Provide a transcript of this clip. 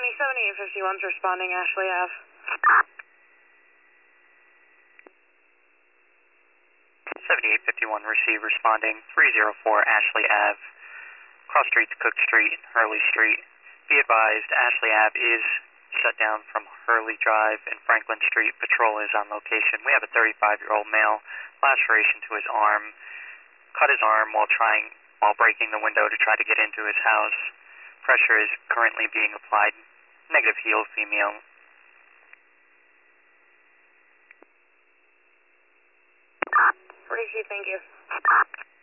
County 7851's responding, Ashley Ave. 7851 receive responding 304 Ashley Ave. Cross streets Cook Street, Hurley Street. Be advised, Ashley Ave is shut down from Hurley Drive and Franklin Street. Patrol is on location. We have a 35-year-old male, laceration to his arm, cut his arm while breaking the window to try to get into his house. Pressure is currently being applied. Negative heel, female. Receive, thank you.